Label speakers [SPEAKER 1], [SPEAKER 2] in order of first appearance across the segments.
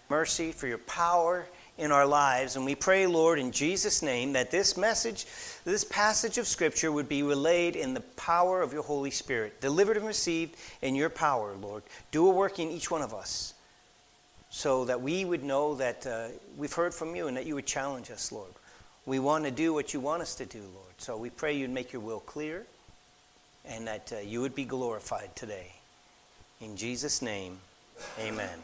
[SPEAKER 1] mercy, for your power in our lives. And we pray, Lord, in Jesus' name, that this passage of Scripture would be relayed in the power of your Holy Spirit, delivered and received in your power, Lord. Do a work in each one of us so that we would know that we've heard from you and that you would challenge us, Lord. We want to do what you want us to do, Lord. So we pray you'd make your will clear and that you would be glorified today. In Jesus' name, amen.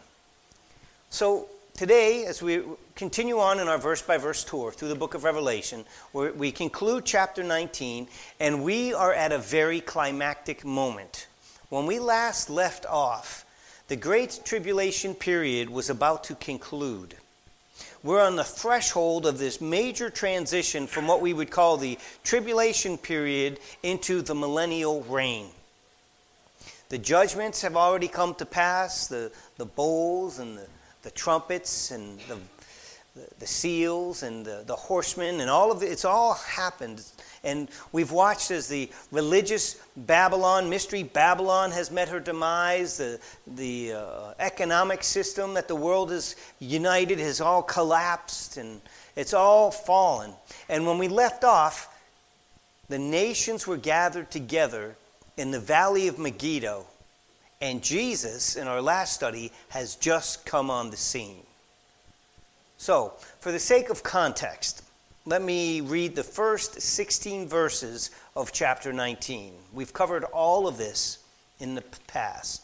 [SPEAKER 1] So today, as we continue on in our verse-by-verse tour through the book of Revelation, we conclude chapter 19, and we are at a very climactic moment. When we last left off, the Great Tribulation period was about to conclude. We're on the threshold of this major transition from what we would call the tribulation period into the millennial reign. The judgments have already come to pass, the bowls and the trumpets and the seals and the horsemen and all of it, it's all happened. And we've watched as the religious Babylon, mystery Babylon has met her demise. The economic system that the world has united has all collapsed and it's all fallen. And when we left off, the nations were gathered together in the valley of Megiddo. And Jesus, in our last study, has just come on the scene. So, for the sake of context, let me read the first 16 verses of chapter 19. We've covered all of this in the past.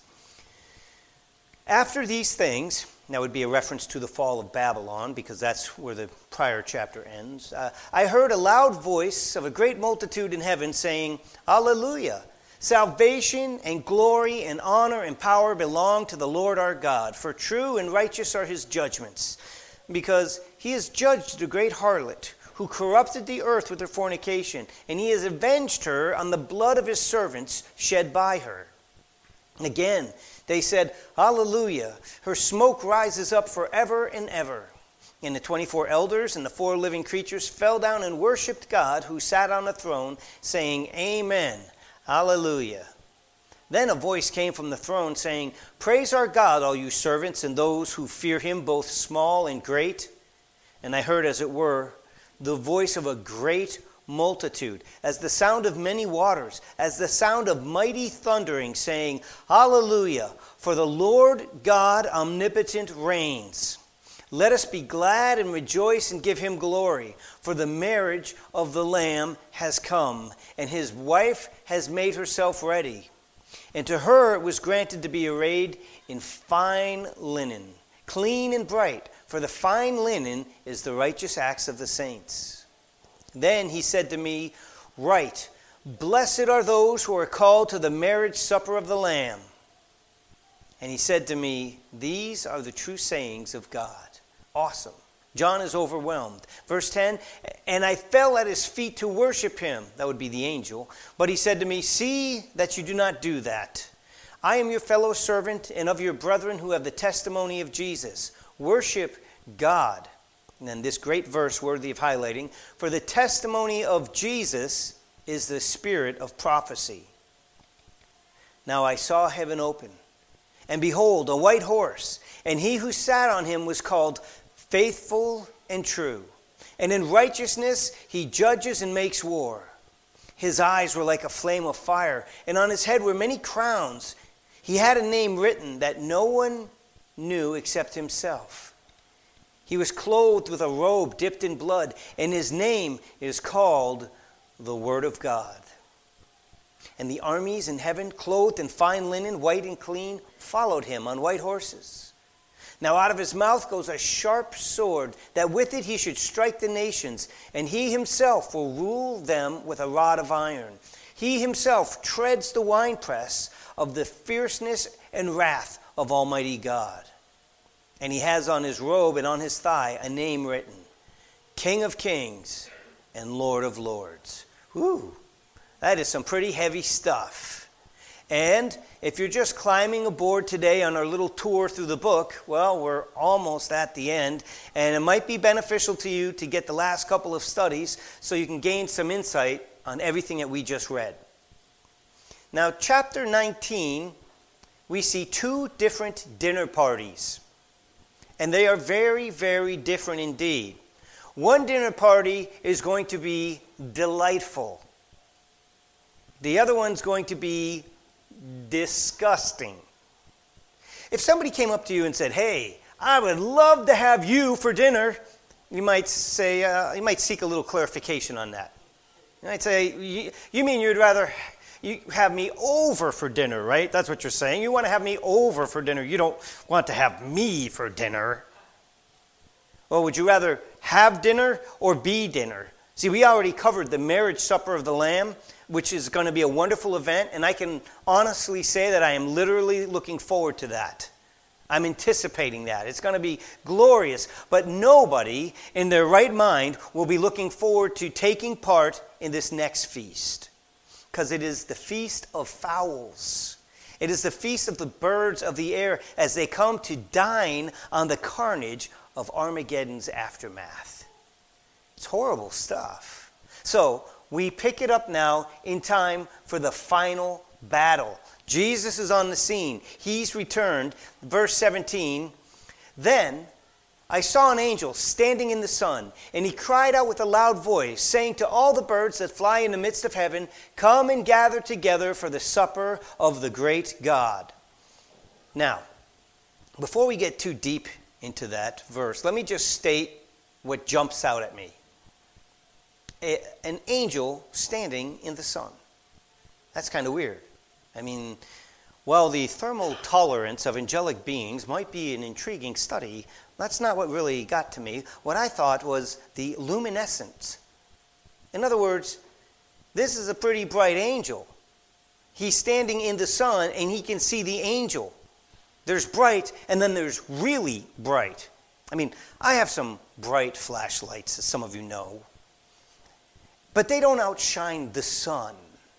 [SPEAKER 1] After these things, that would be a reference to the fall of Babylon, because that's where the prior chapter ends. I heard a loud voice of a great multitude in heaven saying, Alleluia! Salvation and glory and honor and power belong to the Lord our God, for true and righteous are his judgments, because he has judged the great harlot, who corrupted the earth with her fornication, and he has avenged her on the blood of his servants shed by her. Again, they said, Alleluia! Her smoke rises up forever and ever. And the 24 elders and the 4 living creatures fell down and worshipped God, who sat on the throne, saying, Amen. Hallelujah. Then a voice came from the throne saying, Praise our God, all you servants and those who fear him, both small and great. And I heard, as it were, the voice of a great multitude, as the sound of many waters, as the sound of mighty thundering, saying, Hallelujah, for the Lord God omnipotent reigns. Let us be glad and rejoice and give him glory, for the marriage of the Lamb has come, and his wife has made herself ready. And to her it was granted to be arrayed in fine linen, clean and bright, for the fine linen is the righteous acts of the saints. Then he said to me, Write, blessed are those who are called to the marriage supper of the Lamb. And he said to me, These are the true sayings of God. Awesome. John is overwhelmed. Verse 10, And I fell at his feet to worship him. That would be the angel. But he said to me, See that you do not do that. I am your fellow servant and of your brethren who have the testimony of Jesus. Worship God. And then this great verse worthy of highlighting. For the testimony of Jesus is the spirit of prophecy. Now I saw heaven open. And behold, a white horse. And he who sat on him was called Faithful and True. And in righteousness he judges and makes war. His eyes were like a flame of fire, and on his head were many crowns. He had a name written that no one knew except himself. He was clothed with a robe dipped in blood, and his name is called the Word of God. And the armies in heaven, clothed in fine linen, white and clean, followed him on white horses. Now out of his mouth goes a sharp sword, that with it he should strike the nations, and he himself will rule them with a rod of iron. He himself treads the winepress of the fierceness and wrath of Almighty God. And he has on his robe and on his thigh a name written, King of Kings and Lord of Lords. Whew, that is some pretty heavy stuff. And if you're just climbing aboard today on our little tour through the book, well, we're almost at the end. And it might be beneficial to you to get the last couple of studies so you can gain some insight on everything that we just read. Now, chapter 19, we see 2 different dinner parties. And they are very, very different indeed. One dinner party is going to be delightful. The other one's going to be disgusting. If somebody came up to you and said, "Hey, I would love to have you for dinner," you might say, you might seek a little clarification on that. You might say, "You mean you'd rather you have me over for dinner, right? That's what you're saying. You want to have me over for dinner. You don't want to have me for dinner." Well, would you rather have dinner or be dinner? See, we already covered the marriage supper of the Lamb, which is going to be a wonderful event, and I can honestly say that I am literally looking forward to that. I'm anticipating that. It's going to be glorious, but nobody in their right mind will be looking forward to taking part in this next feast, because it is the Feast of Fowls. It is the feast of the birds of the air as they come to dine on the carnage of Armageddon's aftermath. It's horrible stuff. So we pick it up now in time for the final battle. Jesus is on the scene. He's returned. Verse 17, "Then I saw an angel standing in the sun, and he cried out with a loud voice, saying to all the birds that fly in the midst of heaven, 'Come and gather together for the supper of the great God.'" Now, before we get too deep into that verse, let me just state what jumps out at me. An angel standing in the sun. That's kind of weird. I mean, while the thermal tolerance of angelic beings might be an intriguing study, that's not what really got to me. What I thought was the luminescence. In other words, this is a pretty bright angel. He's standing in the sun and he can see the angel. There's bright and then there's really bright. I mean, I have some bright flashlights, as some of you know. But they don't outshine the sun.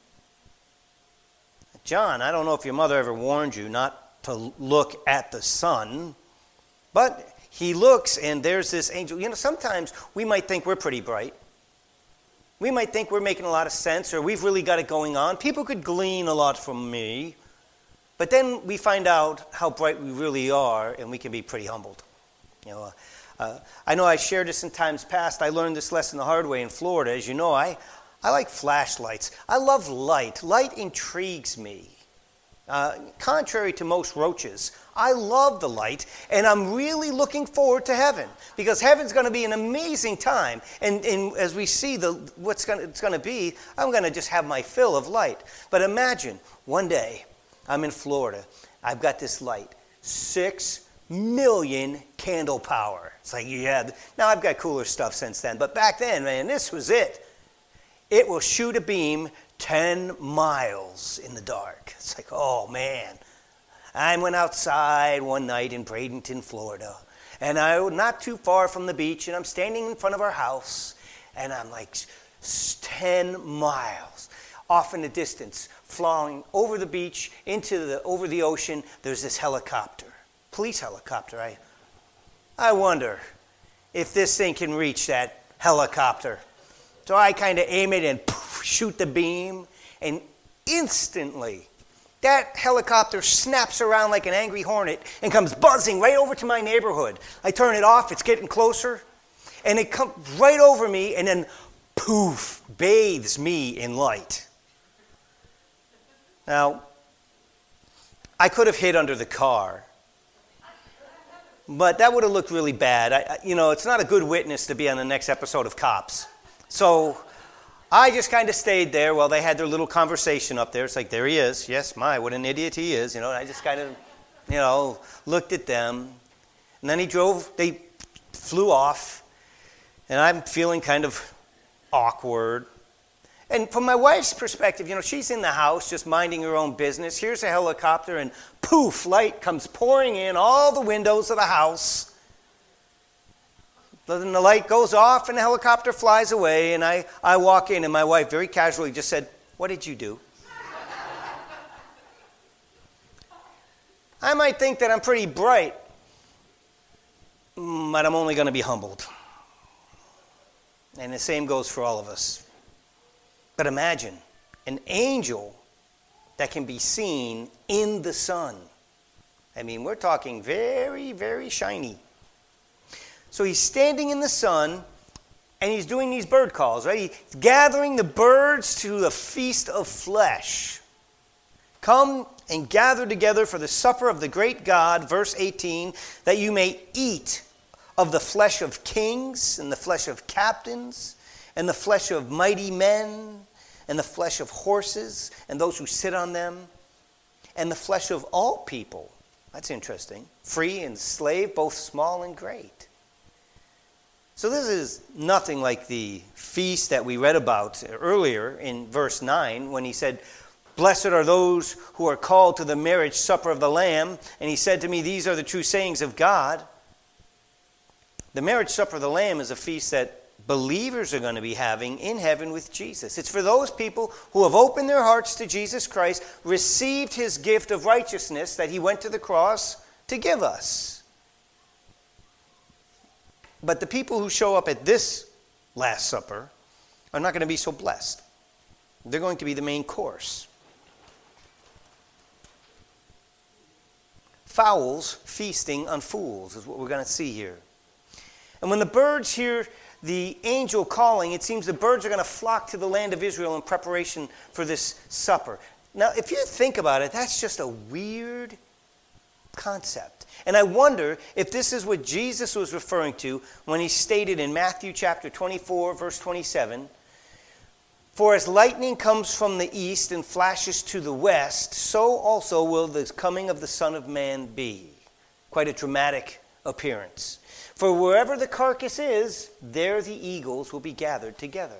[SPEAKER 1] John, I don't know if your mother ever warned you not to look at the sun, but he looks and there's this angel. You know, sometimes we might think we're pretty bright. We might think we're making a lot of sense or we've really got it going on. People could glean a lot from me. But then we find out how bright we really are and we can be pretty humbled. You know, I know I shared this in times past. I learned this lesson the hard way in Florida. As you know, I like flashlights. I love light. Light intrigues me. Contrary to most roaches, I love the light, and I'm really looking forward to heaven, because heaven's going to be an amazing time. And as we see it's going to be, I'm going to just have my fill of light. But imagine, one day, I'm in Florida. I've got this light, 6 million candle power. It's like, yeah, now I've got cooler stuff since then. But back then, man, this was it. It will shoot a beam 10 miles in the dark. It's like, oh, man. I went outside one night in Bradenton, Florida, and I was not too far from the beach, and I'm standing in front of our house, and I'm like 10 miles off in the distance, flying over the beach, over the ocean. There's this helicopter, police helicopter. I wonder if this thing can reach that helicopter. So I kind of aim it and poof, shoot the beam, and instantly that helicopter snaps around like an angry hornet and comes buzzing right over to my neighborhood. I turn it off, it's getting closer, and it comes right over me and then poof, bathes me in light. Now, I could have hid under the car, but that would have looked really bad. It's not a good witness to be on the next episode of Cops. So I just kind of stayed there while they had their little conversation up there. It's like, there he is. Yes, what an idiot he is. And I just kind of, looked at them. And then they flew off. And I'm feeling kind of awkward. And from my wife's perspective, she's in the house just minding her own business. Here's a helicopter and poof, light comes pouring in all the windows of the house. Then the light goes off and the helicopter flies away, and I walk in, and my wife very casually just said, "What did you do?" I might think that I'm pretty bright, but I'm only going to be humbled. And the same goes for all of us. But imagine an angel that can be seen in the sun. I mean, we're talking very, very shiny. So he's standing in the sun, and he's doing these bird calls, right? He's gathering the birds to the feast of flesh. Come and gather together for the supper of the great God, verse 18, that you may eat of the flesh of kings and the flesh of captains and the flesh of mighty men and the flesh of horses and those who sit on them and the flesh of all people. That's interesting. Free and slave, both small and great. So this is nothing like the feast that we read about earlier in verse 9 when he said, blessed are those who are called to the marriage supper of the Lamb. And he said to me, these are the true sayings of God. The marriage supper of the Lamb is a feast that believers are going to be having in heaven with Jesus. It's for those people who have opened their hearts to Jesus Christ, received his gift of righteousness that he went to the cross to give us. But the people who show up at this Last Supper are not going to be so blessed. They're going to be the main course. Fowls feasting on fools is what we're going to see here. And when the birds hear the angel calling, it seems the birds are going to flock to the land of Israel in preparation for this supper. Now, if you think about it, that's just a weird concept. And I wonder if this is what Jesus was referring to when he stated in Matthew chapter 24, verse 27, for as lightning comes from the east and flashes to the west, so also will the coming of the Son of Man be. Quite a dramatic appearance. For wherever the carcass is, there the eagles will be gathered together.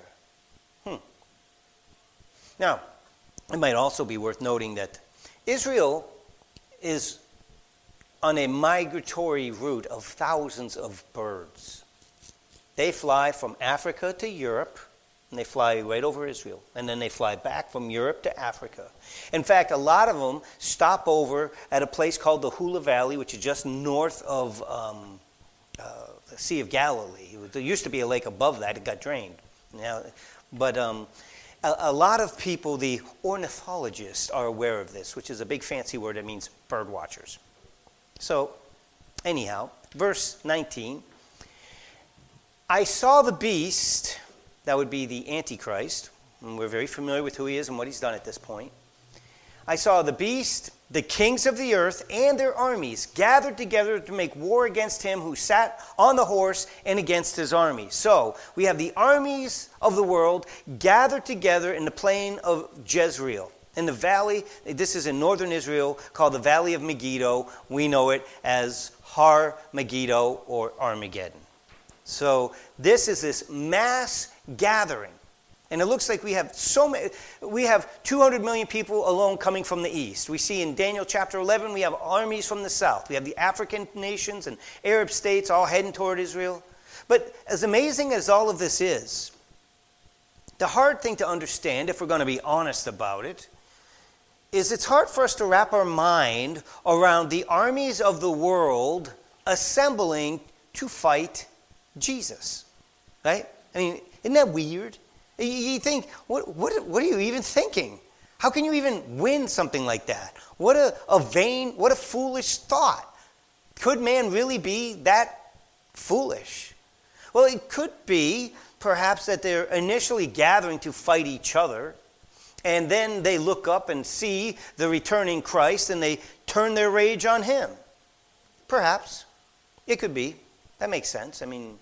[SPEAKER 1] Now, it might also be worth noting that Israel is on a migratory route of thousands of birds. They fly from Africa to Europe, and they fly right over Israel. And then they fly back from Europe to Africa. In fact, a lot of them stop over at a place called the Hula Valley, which is just north of the Sea of Galilee. There used to be a lake above that. It got drained. But a lot of people, the ornithologists, are aware of this, which is a big fancy word that means bird watchers. So, anyhow, verse 19, I saw the beast, that would be the Antichrist, and we're very familiar with who he is and what he's done at this point. I saw the beast, the kings of the earth, and their armies gathered together to make war against him who sat on the horse and against his army. So, we have the armies of the world gathered together in the plain of Jezreel. In the valley, this is in northern Israel, called the Valley of Megiddo. We know it as Har Megiddo or Armageddon. So this is this mass gathering. And it looks like we have 200 million people alone coming from the east. We see in Daniel chapter 11, we have armies from the south. We have the African nations and Arab states all heading toward Israel. But as amazing as all of this is, the hard thing to understand, if we're going to be honest about it, is it's hard for us to wrap our mind around the armies of the world assembling to fight Jesus, right? I mean, isn't that weird? You think, what are you even thinking? How can you even win something like that? What a foolish thought. Could man really be that foolish? Well, it could be perhaps that they're initially gathering to fight each other, and then they look up and see the returning Christ, and they turn their rage on him. Perhaps. It could be. That makes sense. I mean,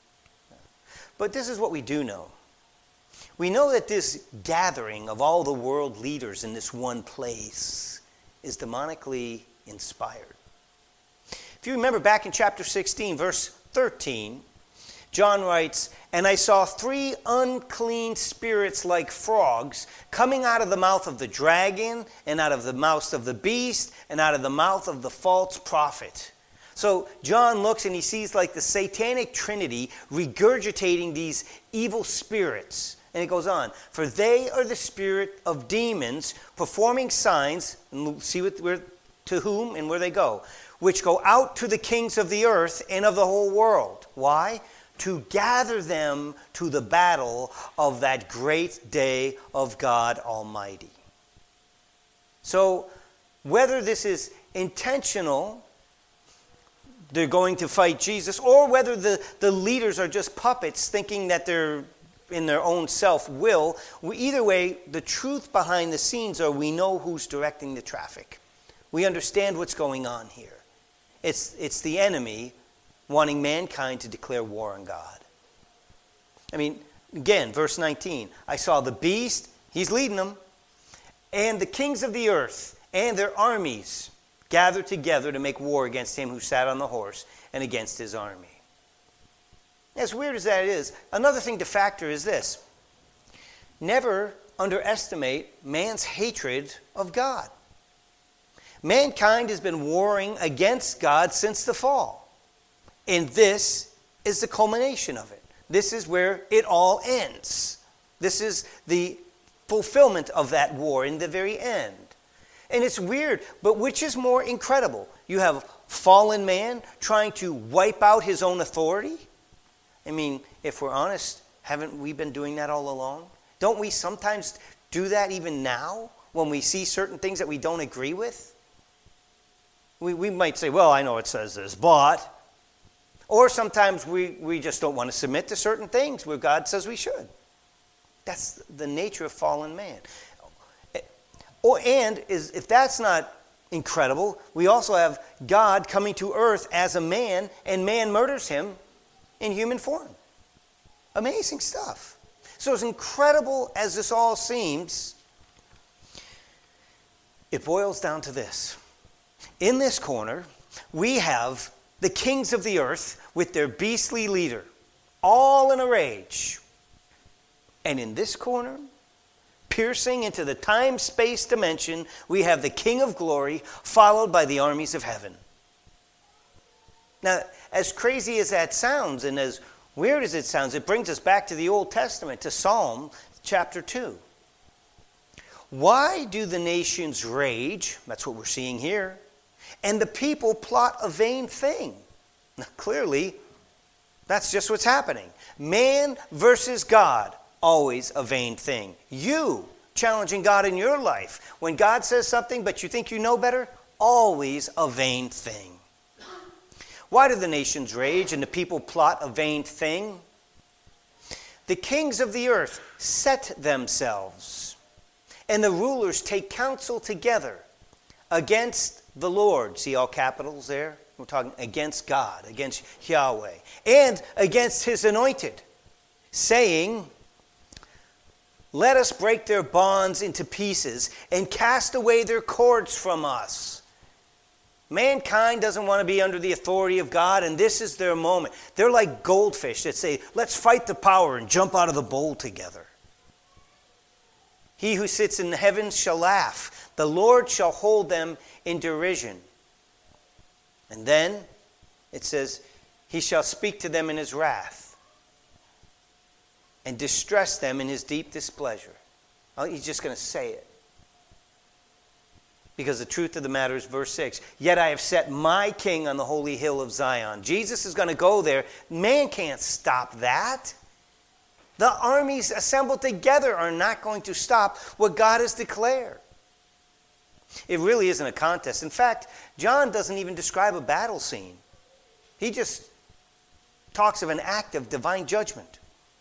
[SPEAKER 1] but this is what we do know. We know that this gathering of all the world leaders in this one place is demonically inspired. If you remember back in chapter 16, verse 13, John writes, and I saw 3 unclean spirits like frogs coming out of the mouth of the dragon and out of the mouth of the beast and out of the mouth of the false prophet. So John looks and he sees like the satanic trinity regurgitating these evil spirits. And it goes on, for they are the spirit of demons performing signs, and we'll see to whom and where they go, which go out to the kings of the earth and of the whole world. Why? To gather them to the battle of that great day of God Almighty. So, whether this is intentional, they're going to fight Jesus, or whether the leaders are just puppets thinking that they're in their own self-will. Either way, the truth behind the scenes are we know who's directing the traffic. We understand what's going on here. It's the enemy wanting mankind to declare war on God. I mean, again, verse 19, I saw the beast, he's leading them, and the kings of the earth and their armies gathered together to make war against him who sat on the horse and against his army. As weird as that is, another thing to factor is this. Never underestimate man's hatred of God. Mankind has been warring against God since the fall. And this is the culmination of it. This is where it all ends. This is the fulfillment of that war in the very end. And it's weird, but which is more incredible? You have fallen man trying to wipe out his own authority? I mean, if we're honest, haven't we been doing that all along? Don't we sometimes do that even now when we see certain things that we don't agree with? We might say, well, I know it says this, but... Or sometimes we just don't want to submit to certain things where God says we should. That's the nature of fallen man. If that's not incredible, we also have God coming to earth as a man, and man murders him in human form. Amazing stuff. So as incredible as this all seems, it boils down to this. In this corner, we have the kings of the earth with their beastly leader, all in a rage. And in this corner, piercing into the time-space dimension, we have the King of Glory, followed by the armies of heaven. Now, as crazy as that sounds, and as weird as it sounds, it brings us back to the Old Testament, to Psalm chapter 2. Why do the nations rage? That's what we're seeing here. And the people plot a vain thing. Now, clearly, that's just what's happening. Man versus God, always a vain thing. You challenging God in your life. When God says something but you think you know better, always a vain thing. Why do the nations rage and the people plot a vain thing? The kings of the earth set themselves, and the rulers take counsel together against the Lord. See all capitals there? We're talking against God, against Yahweh, and against his anointed, saying, let us break their bonds into pieces and cast away their cords from us. Mankind doesn't want to be under the authority of God, and this is their moment. They're like goldfish that say, let's fight the power and jump out of the bowl together. He who sits in the heavens shall laugh. The Lord shall hold them in derision. And then it says, he shall speak to them in his wrath and distress them in his deep displeasure. He's just going to say it. Because the truth of the matter is verse 6. Yet I have set my king on the holy hill of Zion. Jesus is going to go there. Man can't stop that. The armies assembled together are not going to stop what God has declared. It really isn't a contest. In fact, John doesn't even describe a battle scene. He just talks of an act of divine judgment.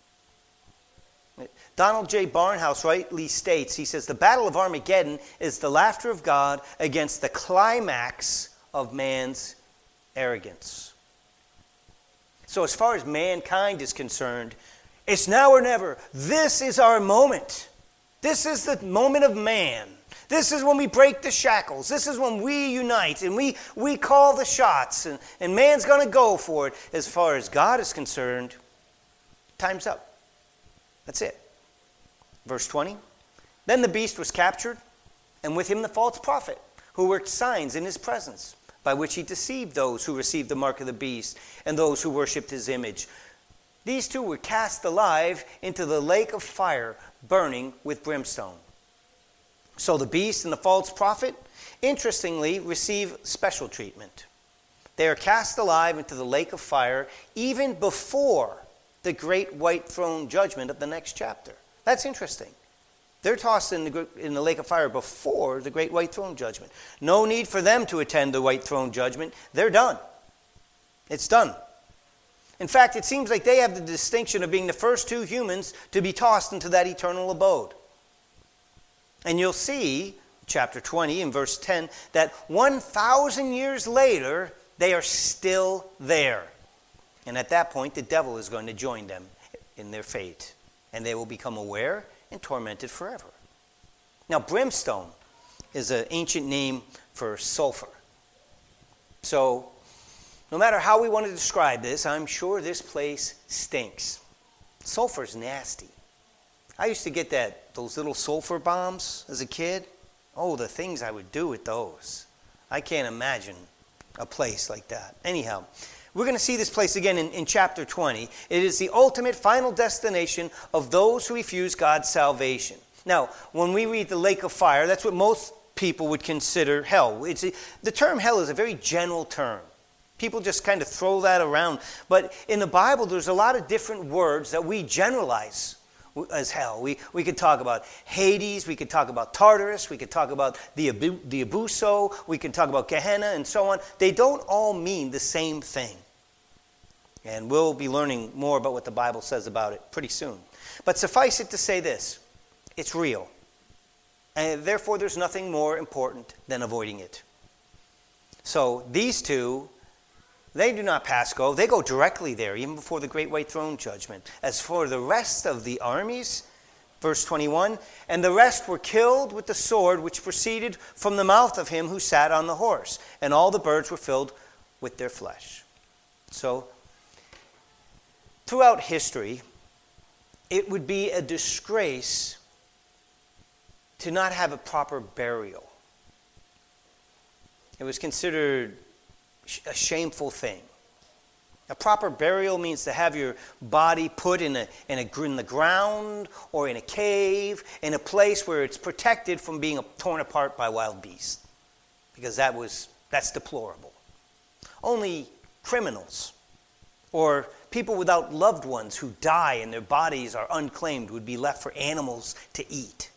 [SPEAKER 1] Donald J. Barnhouse rightly states, he says, the Battle of Armageddon is the laughter of God against the climax of man's arrogance. So as far as mankind is concerned, it's now or never. This is our moment. This is the moment of man. This is when we break the shackles. This is when we unite and we call the shots. And man's going to go for it. As far as God is concerned, time's up. That's it. Verse 20. Then the beast was captured, and with him the false prophet, who worked signs in his presence, by which he deceived those who received the mark of the beast and those who worshipped his image. These two were cast alive into the lake of fire, burning with brimstone. So the beast and the false prophet, interestingly, receive special treatment. They are cast alive into the lake of fire even before the great white throne judgment of the next chapter. That's interesting. They're tossed in the lake of fire before the great white throne judgment. No need for them to attend the white throne judgment. They're done. It's done. In fact, it seems like they have the distinction of being the first two humans to be tossed into that eternal abode. And you'll see, chapter 20 in verse 10, that 1,000 years later, they are still there. And at that point, the devil is going to join them in their fate. And they will become aware and tormented forever. Now, brimstone is an ancient name for sulfur. So, no matter how we want to describe this, I'm sure this place stinks. Sulfur's nasty. I used to get those little sulfur bombs as a kid. Oh, the things I would do with those. I can't imagine a place like that. Anyhow, we're going to see this place again in chapter 20. It is the ultimate final destination of those who refuse God's salvation. Now, when we read the lake of fire, that's what most people would consider hell. The term hell is a very general term. People just kind of throw that around. But in the Bible, there's a lot of different words that we generalize as hell. We could talk about Hades, we could talk about Tartarus, we could talk about the Abuso, we could talk about Gehenna, and so on. They don't all mean the same thing. And we'll be learning more about what the Bible says about it pretty soon. But suffice it to say this, it's real. And therefore, there's nothing more important than avoiding it. So these two, they do not pass go. They go directly there, even before the great white throne judgment. As for the rest of the armies, verse 21, and the rest were killed with the sword which proceeded from the mouth of him who sat on the horse, and all the birds were filled with their flesh. So, throughout history, it would be a disgrace to not have a proper burial. It was considered a shameful thing. A proper burial means to have your body put in the ground or in a cave, in a place where it's protected from being torn apart by wild beasts. Because that's deplorable. Only criminals or people without loved ones who die and their bodies are unclaimed would be left for animals to eat.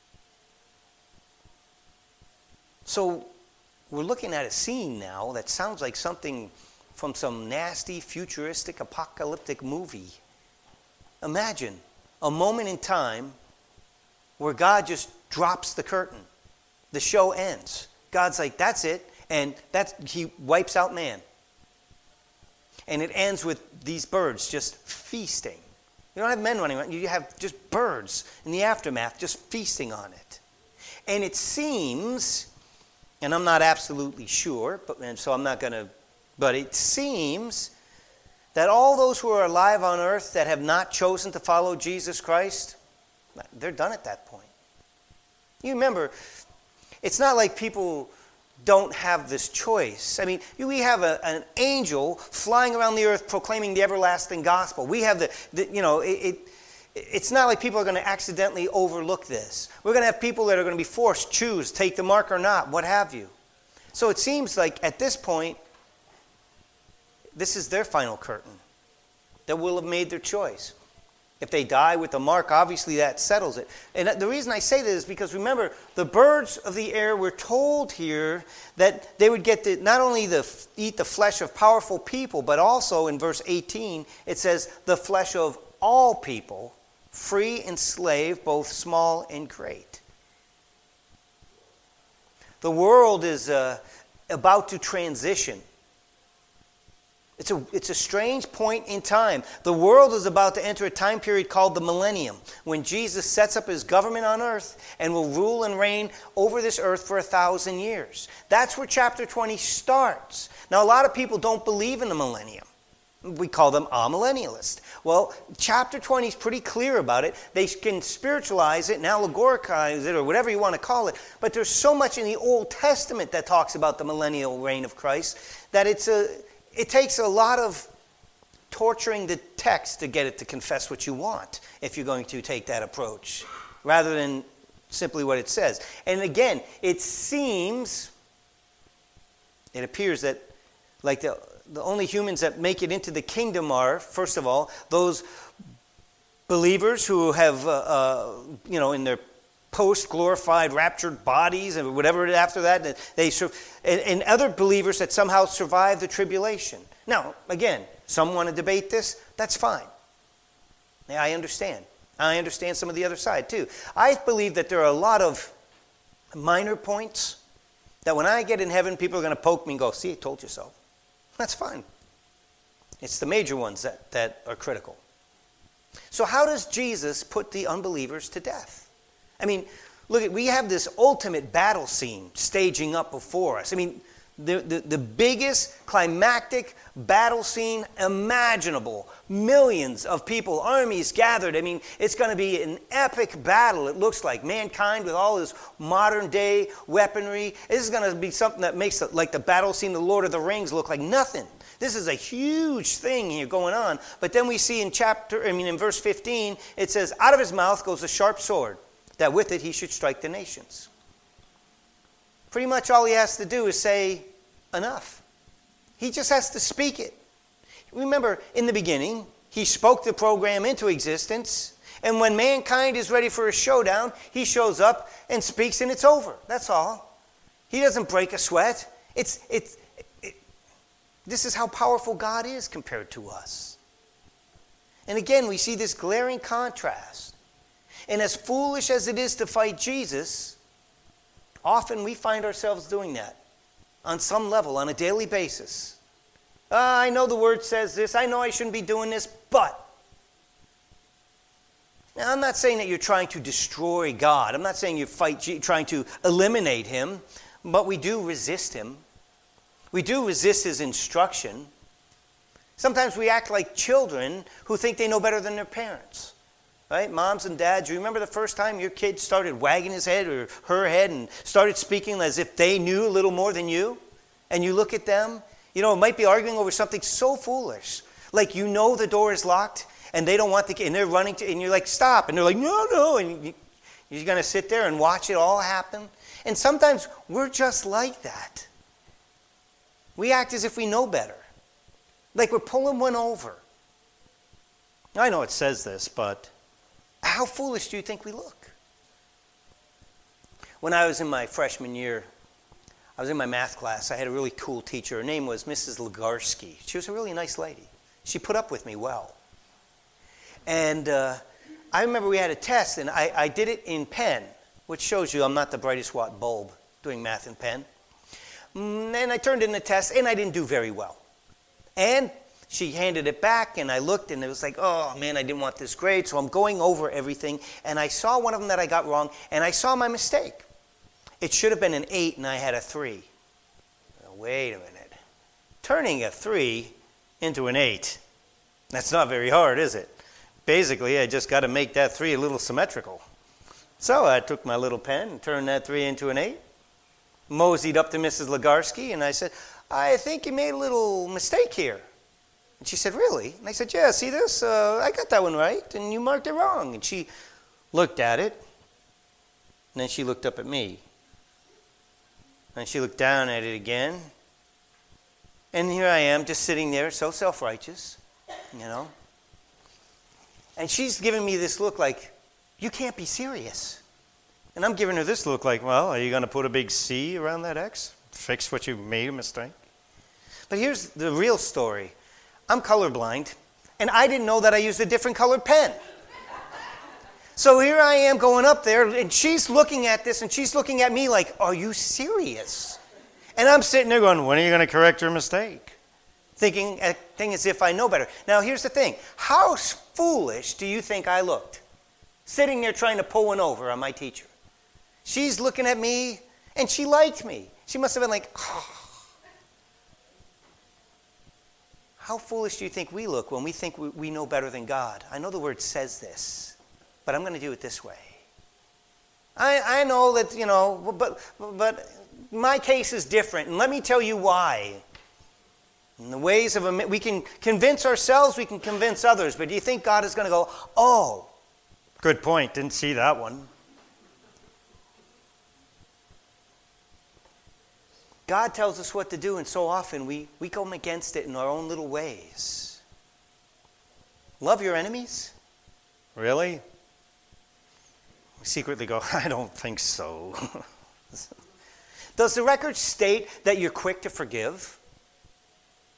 [SPEAKER 1] So we're looking at a scene now that sounds like something from some nasty, futuristic, apocalyptic movie. Imagine a moment in time where God just drops the curtain. The show ends. God's like, that's it. And he wipes out man. And it ends with these birds just feasting. You don't have men running around. You have just birds in the aftermath just feasting on it. And it seems, and I'm not absolutely sure, but it seems that all those who are alive on earth that have not chosen to follow Jesus Christ, they're done at that point. You remember, it's not like people don't have this choice. I mean, we have an angel flying around the earth proclaiming the everlasting gospel. We have it's not like people are going to accidentally overlook this. We're going to have people that are going to be forced, choose, take the mark or not, what have you. So it seems like at this point, this is their final curtain. They will have made their choice. If they die with the mark, obviously that settles it. And the reason I say this is because remember, the birds of the air were told here that they would get to not only eat the flesh of powerful people, but also in verse 18, it says the flesh of all people, free and slave, both small and great. The world is about to transition. It's a strange point in time. The world is about to enter a time period called the millennium, when Jesus sets up his government on earth and will rule and reign over this earth for 1,000 years. That's where chapter 20 starts. Now, a lot of people don't believe in the millennium. We call them amillennialists. Well, chapter 20 is pretty clear about it. They can spiritualize it and allegorize it or whatever you want to call it. But there's so much in the Old Testament that talks about the millennial reign of Christ that it takes a lot of torturing the text to get it to confess what you want if you're going to take that approach, rather than simply what it says. And again, it appears that like the only humans that make it into the kingdom are, first of all, those believers who have, in their post-glorified, raptured bodies and whatever after that, and other believers that somehow survive the tribulation. Now, again, some want to debate this. That's fine. Yeah, I understand. I understand some of the other side too. I believe that there are a lot of minor points that when I get in heaven, people are going to poke me and go, see, I told you so. That's fine. It's the major ones that are critical. So how does Jesus put the unbelievers to death? I mean, look, we have this ultimate battle scene staging up before us. I mean, the biggest climactic battle scene imaginable. Millions of people, armies gathered. I mean, it's going to be an epic battle, it looks like. Mankind with all his modern day weaponry. This is going to be something that makes it like the battle scene of the Lord of the Rings look like nothing. This is a huge thing here going on. But then we see in verse 15, it says, out of his mouth goes a sharp sword, that with it he should strike the nations. Pretty much all he has to do is say, enough. He just has to speak it. Remember, in the beginning, he spoke the program into existence, and when mankind is ready for a showdown, he shows up and speaks, and it's over. That's all. He doesn't break a sweat. This is how powerful God is compared to us. And again, we see this glaring contrast. And as foolish as it is to fight Jesus, often we find ourselves doing that on some level, on a daily basis. I know the word says this. I know I shouldn't be doing this, but. Now, I'm not saying that you're trying to destroy God. I'm not saying you trying to eliminate him, but we do resist him. We do resist his instruction. Sometimes we act like children who think they know better than their parents. Right? Moms and dads, you remember the first time your kid started wagging his head or her head and started speaking as if they knew a little more than you? And you look at them, it might be arguing over something so foolish. Like the door is locked and they don't want the kid, and they're running to, and you're like, stop. And they're like, no. And you're going to sit there and watch it all happen. And sometimes we're just like that. We act as if we know better. Like we're pulling one over. I know it says this, but how foolish do you think we look? When I was in my freshman year, I was in my math class. I had a really cool teacher. Her name was Mrs. Legarsky. She was a really nice lady. She put up with me well. And I remember we had a test, and I did it in pen, which shows you I'm not the brightest watt bulb doing math in pen. And I turned in the test, and I didn't do very well. And she handed it back, and I looked, and it was like, oh, man, I didn't want this grade. So I'm going over everything, and I saw one of them that I got wrong, and I saw my mistake. It should have been an 8, and I had a 3. Now, wait a minute. Turning a 3 into an 8, that's not very hard, is it? Basically, I just got to make that 3 a little symmetrical. So I took my little pen and turned that 3 into an 8. Moseyed up to Mrs. Legarsky, and I said, I think you made a little mistake here. And she said, really? And I said, yeah, see this? I got that one right, and you marked it wrong. And she looked at it, and then she looked up at me. And she looked down at it again. And here I am, just sitting there, so self-righteous, And she's giving me this look like, you can't be serious. And I'm giving her this look like, well, are you going to put a big C around that X? Fix what you made a mistake? But here's the real story. I'm colorblind, and I didn't know that I used a different colored pen. So here I am going up there, and she's looking at this, and she's looking at me like, are you serious? And I'm sitting there going, when are you going to correct your mistake? Thinking as if I know better. Now, here's the thing. How foolish do you think I looked? Sitting there trying to pull one over on my teacher. She's looking at me, and she liked me. She must have been like, oh. How foolish do you think we look when we think we know better than God? I know the word says this, but I'm going to do it this way. I know that, but my case is different, and let me tell you why. In the ways of we can convince ourselves, we can convince others, but do you think God is going to go, oh, good point, didn't see that one. God tells us what to do, and so often we come against it in our own little ways. Love your enemies? Really? We secretly go, I don't think so. Does the record state that you're quick to forgive?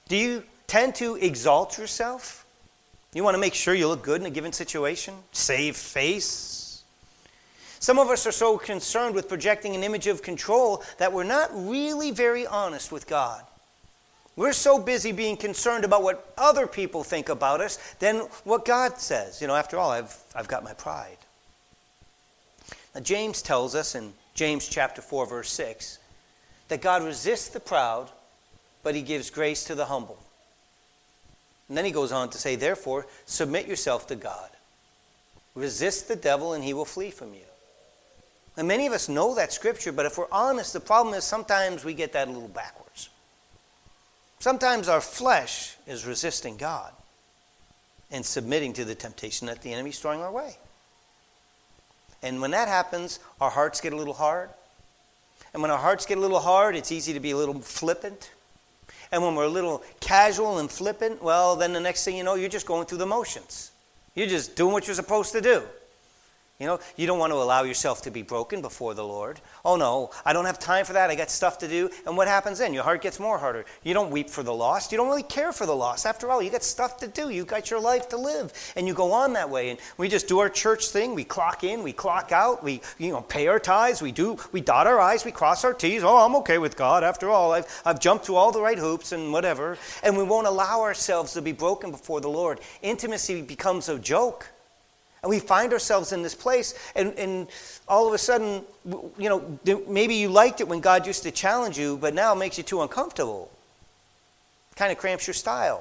[SPEAKER 1] Do you tend to exalt yourself? You want to make sure you look good in a given situation? Save face? Some of us are so concerned with projecting an image of control that we're not really very honest with God. We're so busy being concerned about what other people think about us than what God says. After all, I've got my pride. Now, James tells us in James chapter 4, verse 6, that God resists the proud, but he gives grace to the humble. And then he goes on to say, therefore, submit yourself to God. Resist the devil and he will flee from you. And many of us know that scripture, but if we're honest, the problem is sometimes we get that a little backwards. Sometimes our flesh is resisting God and submitting to the temptation that the enemy's throwing our way. And when that happens, our hearts get a little hard. And when our hearts get a little hard, it's easy to be a little flippant. And when we're a little casual and flippant, well, then the next thing you know, you're just going through the motions. You're just doing what you're supposed to do. You don't want to allow yourself to be broken before the Lord. Oh no, I don't have time for that. I got stuff to do. And what happens then? Your heart gets more harder. You don't weep for the lost. You don't really care for the lost. After all, you got stuff to do. You got your life to live. And you go on that way. And we just do our church thing. We clock in, we clock out. We pay our tithes. We dot our I's. We cross our T's. Oh, I'm okay with God. After all, I've jumped through all the right hoops and whatever. And we won't allow ourselves to be broken before the Lord. Intimacy becomes a joke. And we find ourselves in this place, and all of a sudden, maybe you liked it when God used to challenge you, but now it makes you too uncomfortable. Kind of cramps your style.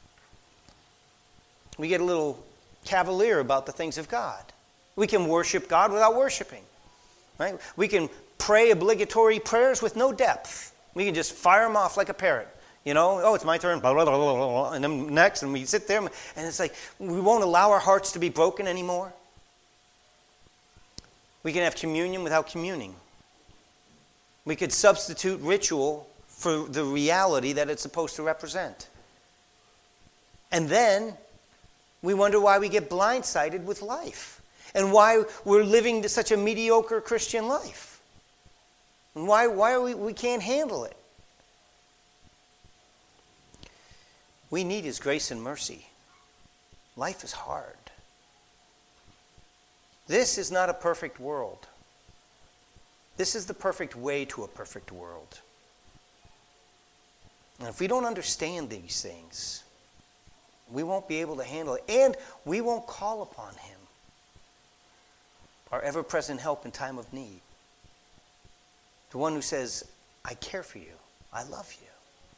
[SPEAKER 1] We get a little cavalier about the things of God. We can worship God without worshiping. Right? We can pray obligatory prayers with no depth. We can just fire them off like a parrot. Oh, it's my turn, blah, blah, blah, blah, blah, and then next, and we sit there, and it's like we won't allow our hearts to be broken anymore. We can have communion without communing. We could substitute ritual for the reality that it's supposed to represent. And then we wonder why we get blindsided with life, and why we're living such a mediocre Christian life, and why we can't handle it. We need his grace and mercy. Life is hard. This is not a perfect world. This is the perfect way to a perfect world. And if we don't understand these things, we won't be able to handle it. And we won't call upon him, our ever-present help in time of need. The one who says, I care for you. I love you.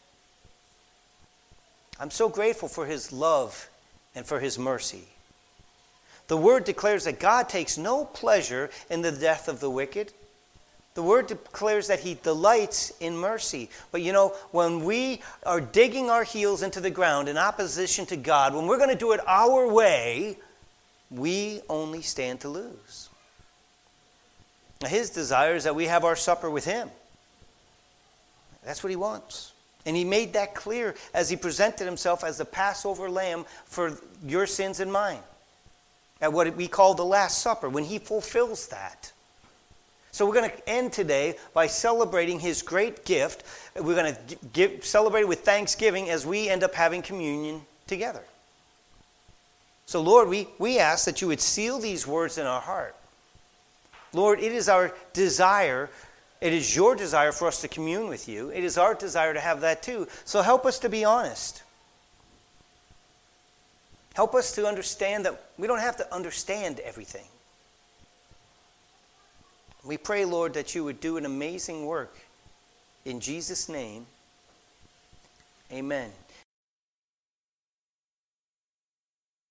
[SPEAKER 1] I'm so grateful for his love and for his mercy. The word declares that God takes no pleasure in the death of the wicked. The word declares that he delights in mercy. But when we are digging our heels into the ground in opposition to God, when we're going to do it our way, we only stand to lose. Now, his desire is that we have our supper with him. That's what he wants. And he made that clear as he presented himself as the Passover lamb for your sins and mine. At what we call the Last Supper, when he fulfills that. So we're going to end today by celebrating his great gift. We're going to celebrate it with thanksgiving as we end up having communion together. So Lord, we ask that you would seal these words in our heart. Lord, it is our desire. It is your desire for us to commune with you. It is our desire to have that too. So help us to be honest. Help us to understand that we don't have to understand everything. We pray, Lord, that you would do an amazing work. In Jesus' name, amen.